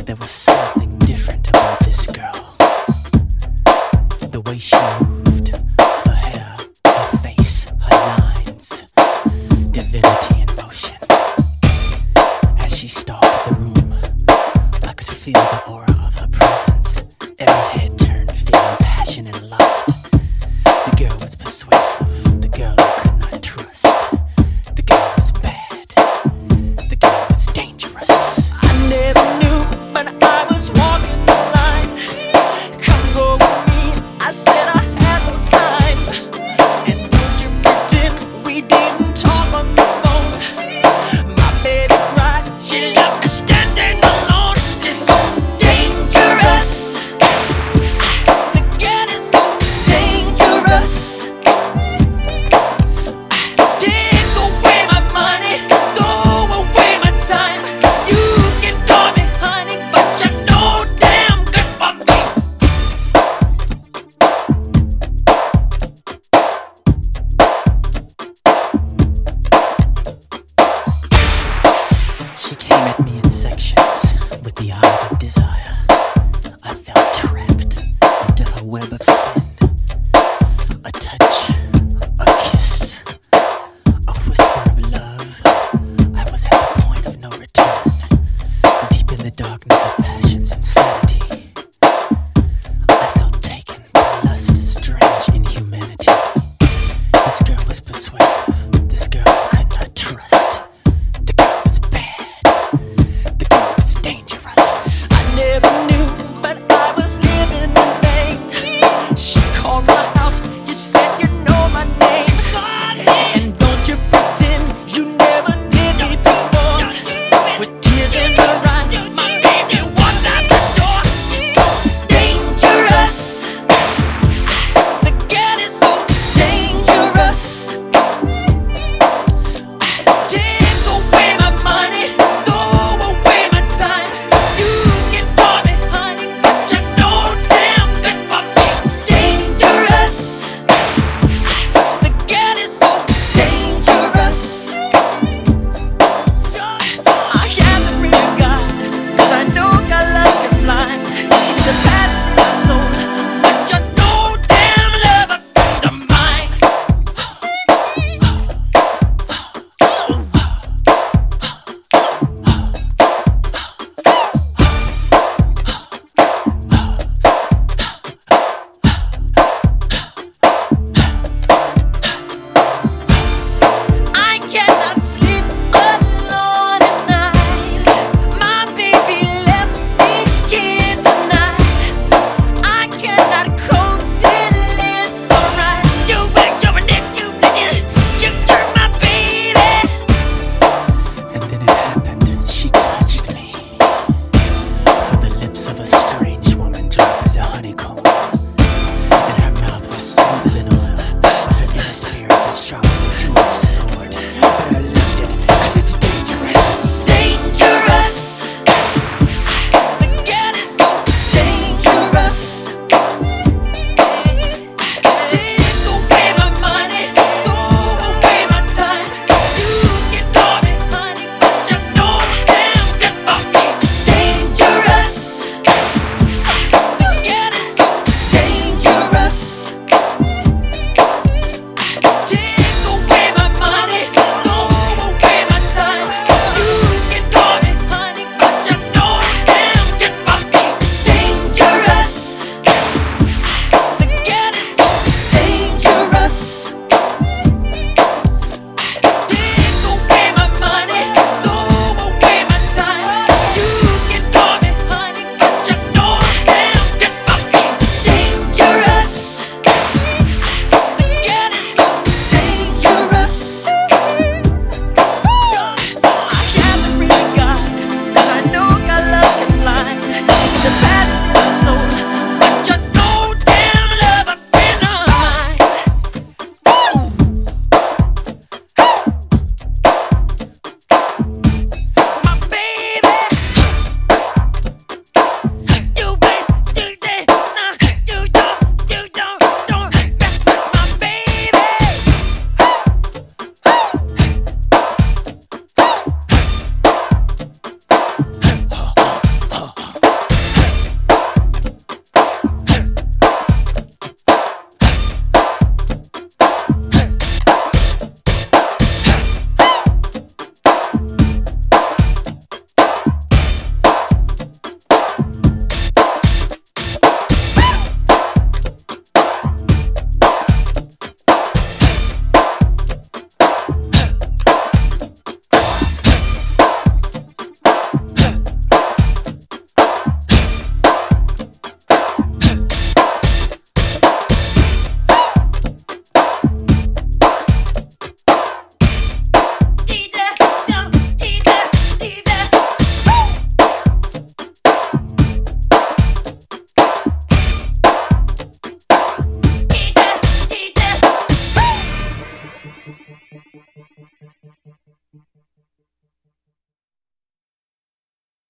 There was something different about this girl. The way she moved, her hair, her face, her lines, divinity in motion. As she stalked the room, I could feel the aura of her presence. Every head turned, feeling passion and lust. The girl was persuasive, the girl I could not trust. The girl was bad, the girl was dangerous. I never knew when I was walking the line. Come go with me, I said I had no time. And don't you pretend we didn't talk on the phone. My baby cried, she left me standing alone. She's so dangerous. The girl is so dangerous. Take away my money, throw away my time. You can call me honey, but you're no damn good for me. She came at me in sections with the eyes of desire. I felt trapped into her web of sin. A touch, a kiss, a whisper of love. I was at the point of no return, deep in the darkness of passion's insanity.